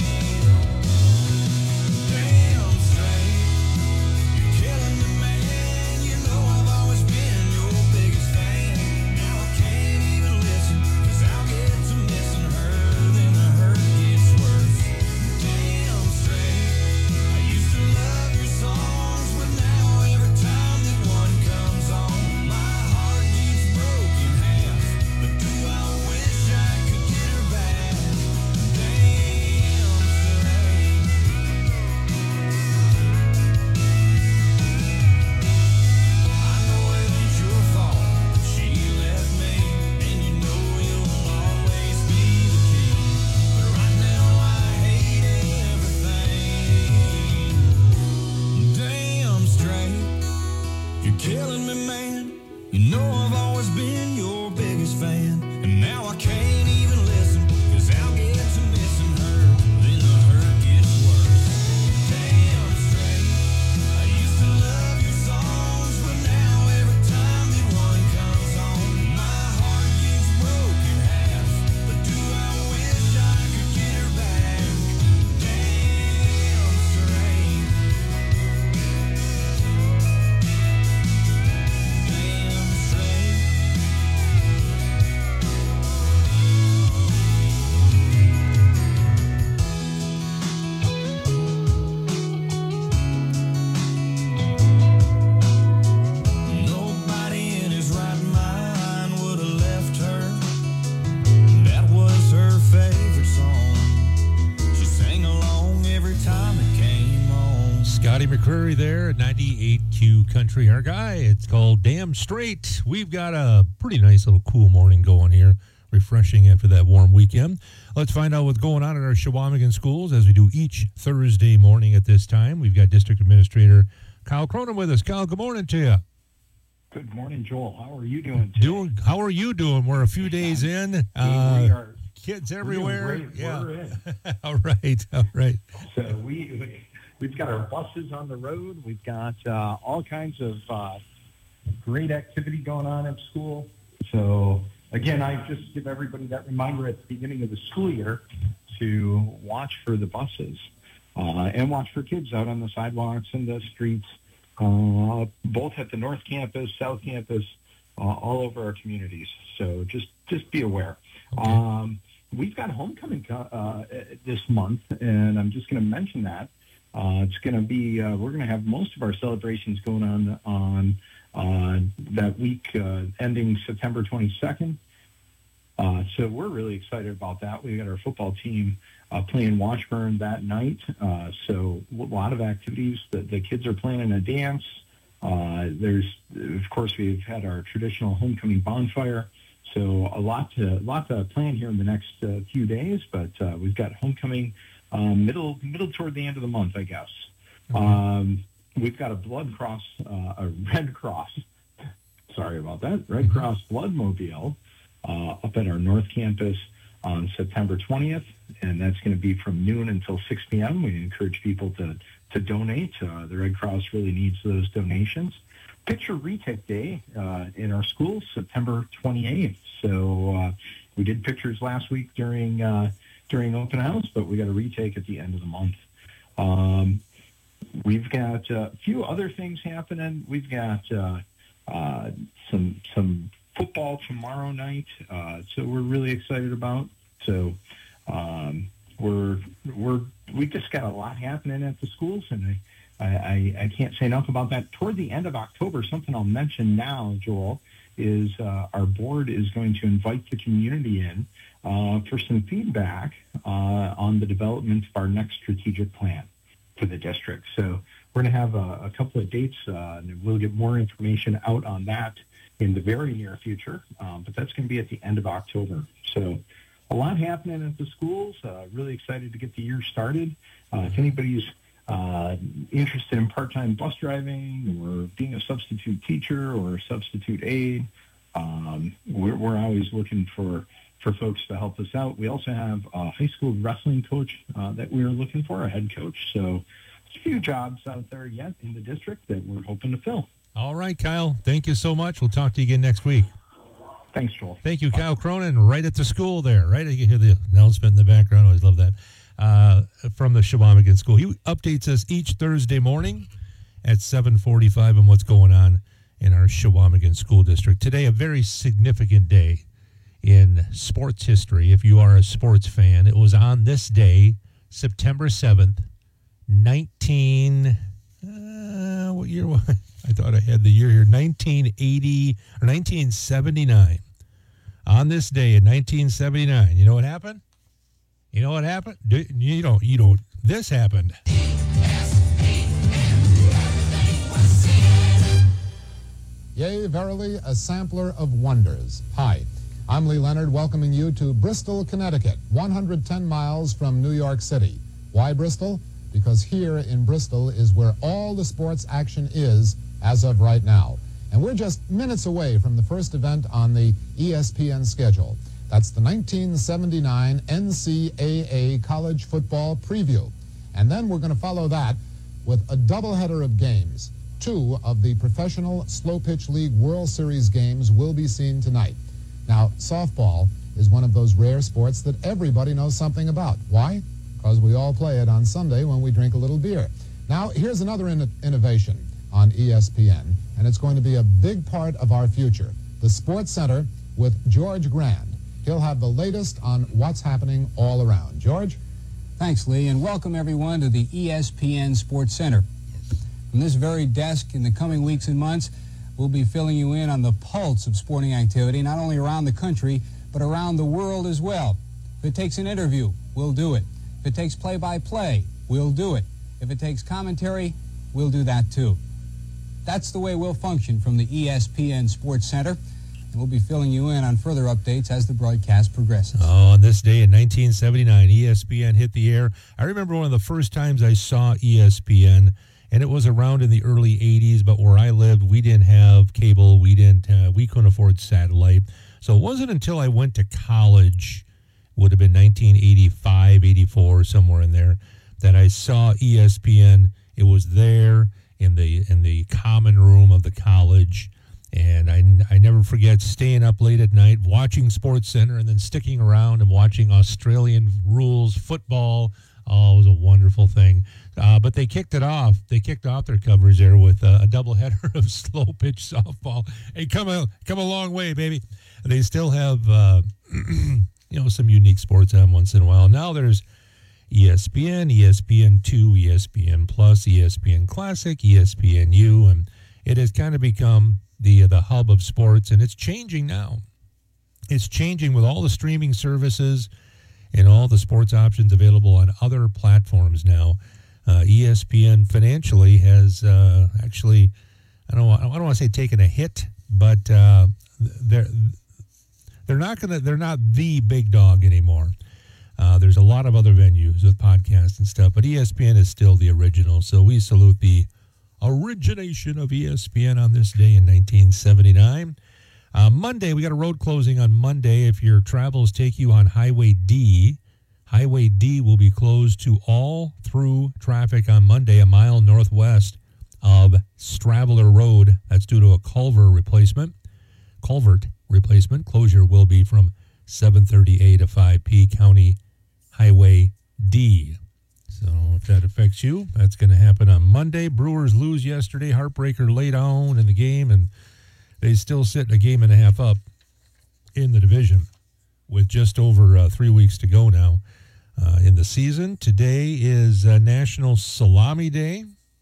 Damn straight, you're killing me, man. You know I've always been your biggest fan. Now I can't even listen, 'cause I'll get to missing her, then the hurt gets worse. Damn straight, I used to love your songs, but now every time that one comes on, my heart keeps broken half. But do I wish I could get her back? Damn straight. I know it ain't your fault that she left me, and you know you'll always be the king. But right now I hate everything. Damn straight, you're killing me, man. You know I've always been your biggest fan, and now I can't even listen, 'cause I'll get to missing her, then the hurt gets worse. Damn straight, I used to love your songs, but now every time that one comes on, my heart keeps broken half. But do I wish I could get her back? Damn straight. Damn straight. Nobody in his right mind would have left her. That was her favorite song. She sang along every time it came on. Scotty McCreery there at ninety-eight Q Country, our guy. It's called Damn Straight. We've got a pretty nice little cool morning going here. refreshing after that warm weekend. Let's find out what's going on in our Shawamigan schools as we do each Thursday morning at this time. We've got District Administrator Kyle Cronin with us. Kyle, good morning to you. Good morning, Joel. How are you doing today? Doing. How are you doing? We're a few days in. we Uh, are, kids we're everywhere. doing great. Yeah. We're in. all right. All right. So we, we, we've got our buses on the road. We've got uh, all kinds of uh, great activity going on at school. So, again, I just give everybody that reminder at the beginning of the school year to watch for the buses uh, and watch for kids out on the sidewalks and the streets, uh, both at the North Campus, South Campus, uh, all over our communities. So just, just be aware. Okay. Um, we've got homecoming uh, this month, and I'm just going to mention that. Uh, it's going to be, uh, we're going to have most of our celebrations going on on uh, that week uh, ending September twenty-second. Uh, so we're really excited about that. We've got our football team uh, playing Washburn that night. Uh, so a lot of activities. The, the kids are planning a dance. Uh, there's, of course, we've had our traditional homecoming bonfire. So a lot to, a lot to plan here in the next uh, few days. But uh, we've got homecoming um, middle, middle toward the end of the month, I guess. Mm-hmm. Um, we've got a blood cross, uh, a Red Cross. Sorry about that. Red Cross Blood Mobile. Uh, up at our North Campus on September twentieth, and that's going to be from noon until six p.m. We encourage people to, to donate. Uh, the Red Cross really needs those donations. Picture Retake Day uh, in our schools, September twenty-eighth. So uh, we did pictures last week during uh, during open house, but we got a retake at the end of the month. Um, we've got a few other things happening. We've got uh, uh, some some football tomorrow night, uh, so we're really excited about. So um, we're we're we just got a lot happening at the schools, and I, I I can't say enough about that. Toward the end of October, something I'll mention now, Joel, is uh, our board is going to invite the community in uh, for some feedback uh, on the development of our next strategic plan for the district. So we're going to have a, a couple of dates, uh, and we'll get more information out on that in the very near future, um, but that's going to be at the end of October. So a lot happening at the schools. Uh, really excited to get the year started. Uh, if anybody's uh, interested in part-time bus driving or being a substitute teacher or a substitute aide, um, we're, we're always looking for, for folks to help us out. We also have a high school wrestling coach uh, that we're looking for, a head coach. So there's a few jobs out there yet in the district that we're hoping to fill. All right, Kyle. Thank you so much. We'll talk to you again next week. Thanks, Joel. Thank you, Kyle Cronin, right at the school there, right? You can hear the announcement in the background. I always love that. Uh, from the Shawamigan School. He updates us each Thursday morning at seven forty-five on what's going on in our Shawamigan School District. Today, a very significant day in sports history. If you are a sports fan, it was on this day, September seventh, nineteen... Uh, what year was I thought I had the year here. nineteen eighty or nineteen seventy-nine. On this day in nineteen seventy-nine, you know what happened? You know what happened? Do, you don't. You don't. This happened. Yea, verily, a sampler of wonders. Hi, I'm Lee Leonard, welcoming you to Bristol, Connecticut, one hundred ten miles from New York City. Why Bristol? Because here in Bristol is where all the sports action is as of right now. And we're just minutes away from the first event on the E S P N schedule. That's the nineteen seventy-nine N C double A College Football Preview. And then we're going to follow that with a doubleheader of games. Two of the Professional Slow Pitch League World Series games will be seen tonight. Now, softball is one of those rare sports that everybody knows something about. Why? Because we all play it on Sunday when we drink a little beer. Now, here's another in- innovation on E S P N, and it's going to be a big part of our future. The Sports Center with George Grand. He'll have the latest on what's happening all around. George? Thanks, Lee, and welcome everyone to the E S P N Sports Center. From this very desk in the coming weeks and months, we'll be filling you in on the pulse of sporting activity, not only around the country, but around the world as well. If it takes an interview, we'll do it. If it takes play-by-play, we'll do it. If it takes commentary, we'll do that too. That's the way we'll function from the E S P N Sports Center. And We'll be filling you in on further updates as the broadcast progresses. Oh, on this day in nineteen seventy-nine, E S P N hit the air. I remember one of the first times I saw E S P N, and it was around in the early eighties, but where I lived, we didn't have cable. We didn't. Uh, we couldn't afford satellite. So it wasn't until I went to college, would have been nineteen eighty-five, eighty-four, somewhere in there, that I saw E S P N. It was there in the in the common room of the college. And I, I never forget staying up late at night, watching Sports Center, and then sticking around and watching Australian rules football. Oh, it was a wonderful thing. Uh, but they kicked it off. They kicked off their coverage there with uh, a doubleheader of slow pitch softball. Hey, come a come a long way, baby. They still have uh, you know, some unique sports on once in a while. Now there's E S P N, E S P N two, E S P N Plus, E S P N Classic, E S P N U, and it has kind of become the the hub of sports, and it's changing now. It's changing with all the streaming services and all the sports options available on other platforms now. Uh, E S P N financially has uh, actually, I don't want, I don't want to say taken a hit, but uh, they're they're not gonna they're not the big dog anymore. Uh, there's a lot of other venues with podcasts and stuff, but E S P N is still the original. So we salute the origination of E S P N on this day in nineteen seventy-nine. Uh, Monday, we got a road closing on Monday. If your travels take you on Highway D, Highway D will be closed to all through traffic on Monday, a mile northwest of Straveller Road. That's due to a culvert replacement. Culvert replacement. Closure will be from seven thirty a to five p, County Highway D. So if that affects you, that's going to happen on Monday. Brewers lose yesterday. Heartbreaker late on in the game, and they still sit a game and a half up in the division with just over uh, three weeks to go now uh, in the season. Today is uh, National Salami Day.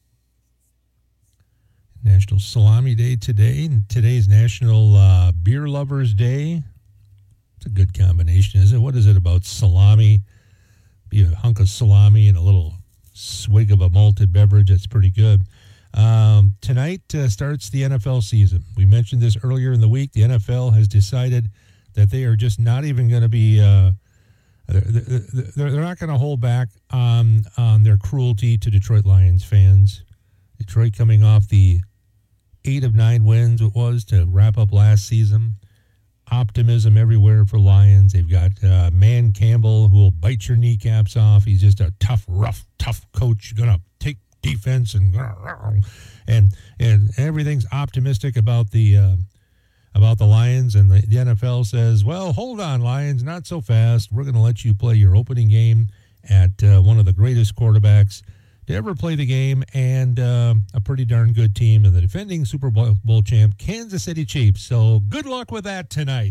National Salami Day today. And today's National uh, Beer Lovers Day. It's a good combination, isn't it? What is it about salami? Be a hunk of salami and a little swig of a malted beverage. That's pretty good. Um, tonight uh, starts the N F L season. We mentioned this earlier in the week. The N F L has decided that they are just not even going to be, uh, they're, they're, they're not going to hold back on, on their cruelty to Detroit Lions fans. Detroit coming off the eight of nine wins it was to wrap up last season. Optimism everywhere for Lions. They've got uh, Man Campbell, who will bite your kneecaps off. He's just a tough, rough, tough coach. Going to take defense and and and everything's optimistic about the uh, about the Lions. And the, the N F L says, "Well, hold on, Lions, not so fast. We're going to let you play your opening game at uh, one of the greatest quarterbacks to ever play the game, and uh, a pretty darn good team, and the defending Super Bowl champ, Kansas City Chiefs. So good luck with that tonight."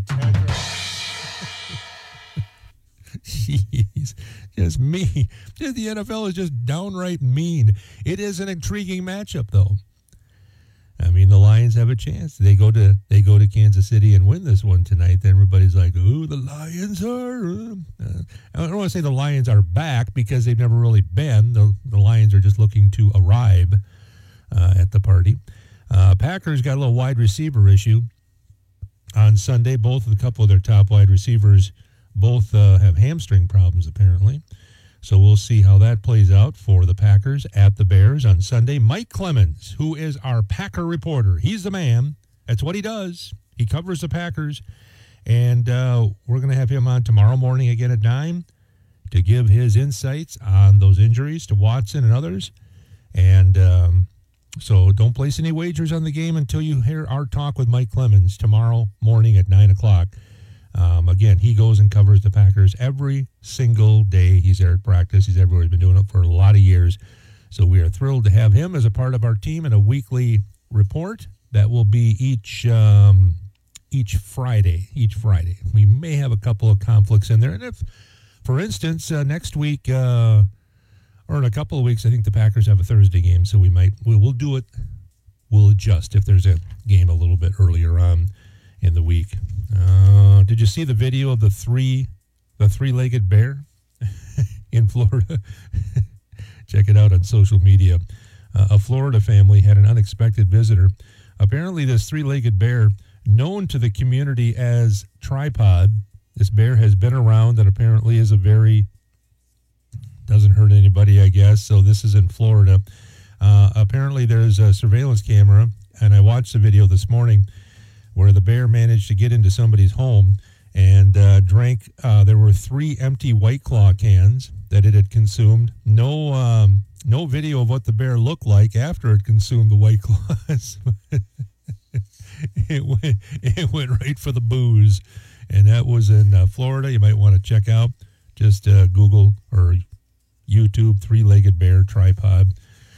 Jeez, just mean. Just the N F L is just downright mean. It is an intriguing matchup, though. I mean, the Lions have a chance. They go to they go to Kansas City and win this one tonight. Then everybody's like, "Ooh, the Lions are." Uh, I don't want to say the Lions are back because they've never really been. The, the Lions are just looking to arrive uh, at the party. Uh, Packers got a little wide receiver issue on Sunday. Both of a couple of their top wide receivers both uh, have hamstring problems apparently. So we'll see how that plays out for the Packers at the Bears on Sunday. Mike Clemens, who is our Packer reporter, he's the man. That's what he does. He covers the Packers. And uh, we're going to have him on tomorrow morning again at nine to give his insights on those injuries to Watson and others. And um, so don't place any wagers on the game until you hear our talk with Mike Clemens tomorrow morning at nine o'clock. Um, again, he goes and covers the Packers every single day. He's there at practice. He's everywhere. He's been doing it for a lot of years. So we are thrilled to have him as a part of our team in a weekly report that will be each um, each Friday. Each Friday. We may have a couple of conflicts in there. And if, for instance, uh, next week uh, or in a couple of weeks, I think the Packers have a Thursday game. So we might, we'll, we'll do it. We'll adjust if there's a game a little bit earlier on in the week. Uh, did you see the video of the three, the three-legged bear in Florida? Check it out on social media. Uh, a Florida family had an unexpected visitor. Apparently, this three-legged bear known to the community as Tripod. This bear has been around and apparently is a very, doesn't hurt anybody, I guess. So this is in Florida. Uh, apparently there's a surveillance camera, and I watched the video this morning where the bear managed to get into somebody's home and uh, drank. Uh, there were three empty White Claw cans that it had consumed. No, um, no video of what the bear looked like after it consumed the White Claws. it went, it went right for the booze, and that was in uh, Florida. You might want to check out. Just uh, Google or YouTube three-legged bear tripod,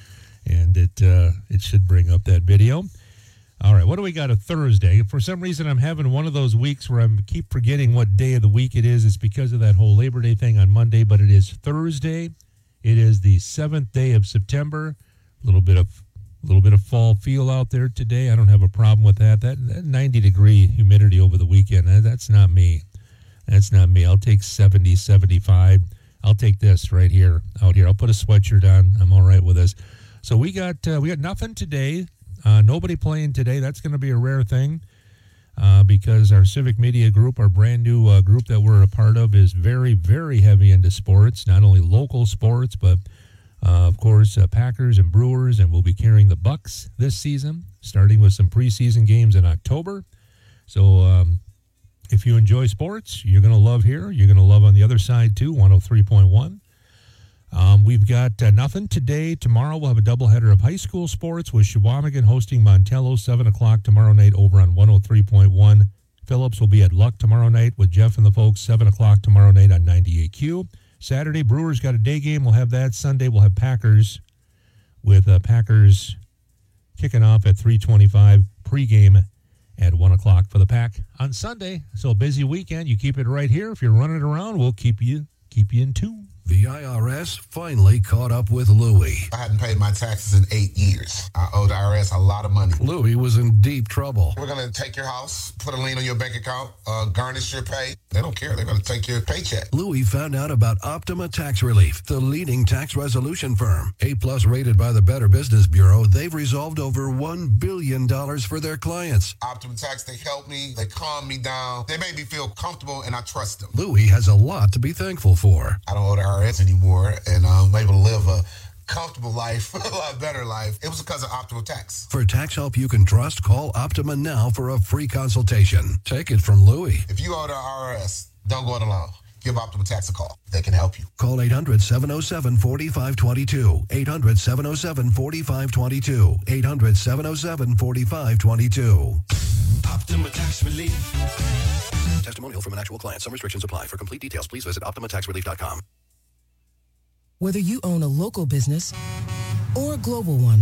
and it uh, it should bring up that video. All right, what do we got a Thursday? For some reason, I'm having one of those weeks where I keep forgetting what day of the week it is. It's because of that whole Labor Day thing on Monday, but it is Thursday. It is the seventh day of September. A little bit of a little bit of fall feel out there today. I don't have a problem with that. That, that ninety degree humidity over the weekend, that, that's not me. That's not me. I'll take seventy, seventy-five. I'll take this right here, out here. I'll put a sweatshirt on. I'm all right with this. So we got uh, we got nothing today. Uh, nobody playing today. That's going to be a rare thing uh, because our Civic Media Group, our brand new uh, group that we're a part of, is very, very heavy into sports, not only local sports, but, uh, of course, uh, Packers and Brewers, and we'll be carrying the Bucks this season, starting with some preseason games in October. So um, if you enjoy sports, you're going to love here. You're going to love on the other side, too, one oh three point one. Um, we've got uh, nothing today. Tomorrow we'll have a doubleheader of high school sports with Shawamigan hosting Montello, seven o'clock tomorrow night over on one oh three point one. Phillips will be at Luck tomorrow night with Jeff and the folks, seven o'clock tomorrow night on ninety-eight Q. Saturday, Brewers got a day game. We'll have that. Sunday, we'll have Packers with uh, Packers kicking off at three twenty-five, pregame at one o'clock for the Pack on Sunday. So a busy weekend. You keep it right here. If you're running around, we'll keep you, keep you in tune. The I R S finally caught up with Louie. I hadn't paid my taxes in eight years. I owed the I R S a lot of money. Louie was in deep trouble. We're going to take your house, put a lien on your bank account, uh, garnish your pay. They don't care. They're going to take your paycheck. Louie found out about Optima Tax Relief, the leading tax resolution firm. A-plus rated by the Better Business Bureau, they've resolved over one billion dollars for their clients. Optima Tax, they help me. They calm me down. They make me feel comfortable, and I trust them. Louie has a lot to be thankful for. I don't owe the I R S anymore, and I'm able to live a comfortable life, a lot better life. It was because of Optima Tax. For tax help you can trust, call Optima now for a free consultation. Take it from Louie. If you owe the I R S, don't go it alone. Give Optima Tax a call. They can help you. Call eight hundred, seven oh seven, four five two two. eight hundred, seven oh seven, four five two two. eight hundred, seven oh seven, four five two two. Optima Tax Relief. Testimonial from an actual client. Some restrictions apply. For complete details, please visit optima tax relief dot com. Whether you own a local business or a global one,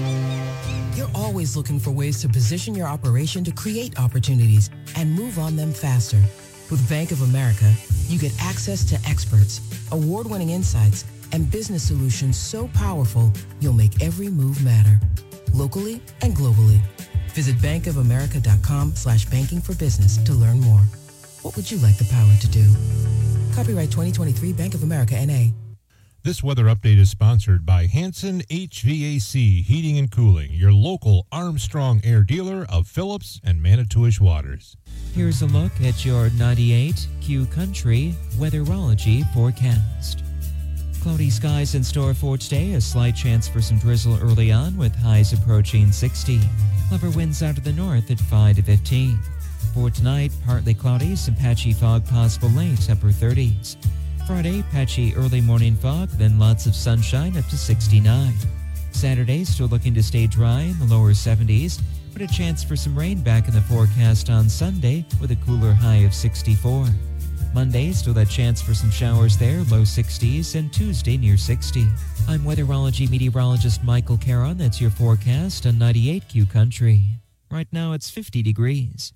you're always looking for ways to position your operation to create opportunities and move on them faster. With Bank of America, you get access to experts, award-winning insights, and business solutions so powerful, you'll make every move matter, locally and globally. Visit bankofamerica.com slash banking for business to learn more. What would you like the power to do? Copyright twenty twenty-three Bank of America, N A This weather update is sponsored by Hanson H V A C Heating and Cooling, your local Armstrong Air dealer of Phillips and Manitowish waters. Here's a look at your ninety-eight Q Country weatherology forecast. Cloudy skies in store for today, a slight chance for some drizzle early on with highs approaching sixty. Clever winds out of the north at five to fifteen. For tonight, partly cloudy, some patchy fog possible late, upper thirties. Friday, patchy early morning fog, then lots of sunshine up to sixty-nine. Saturday, still looking to stay dry in the lower seventies, but a chance for some rain back in the forecast on Sunday with a cooler high of sixty-four. Monday, still that chance for some showers there, low sixties, and Tuesday near sixty. I'm weatherology meteorologist Michael Caron. That's your forecast on ninety-eight Q Country. Right now it's fifty degrees.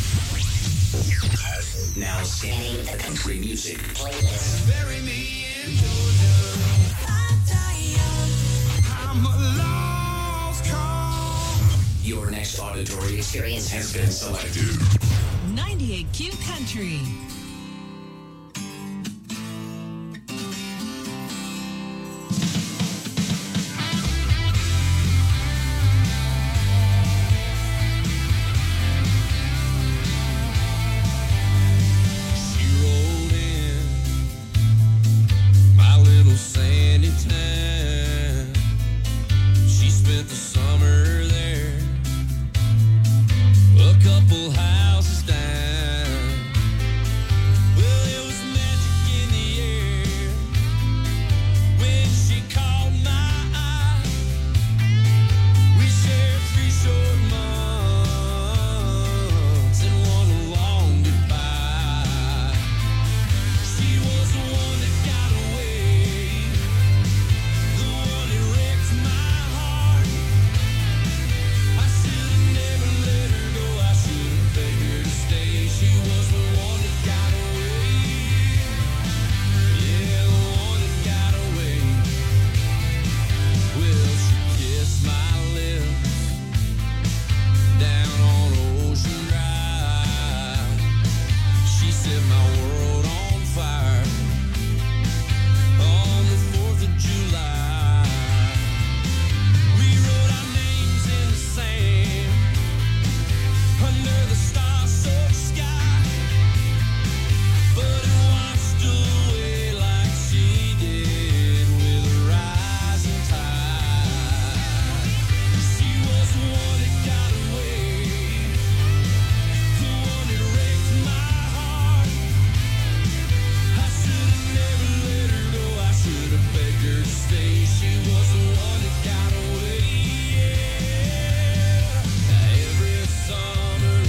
Now scanning the country music playlist. Bury me in Georgia. I'm a lost cause. Your next auditory experience has been selected. ninety-eight Q Country.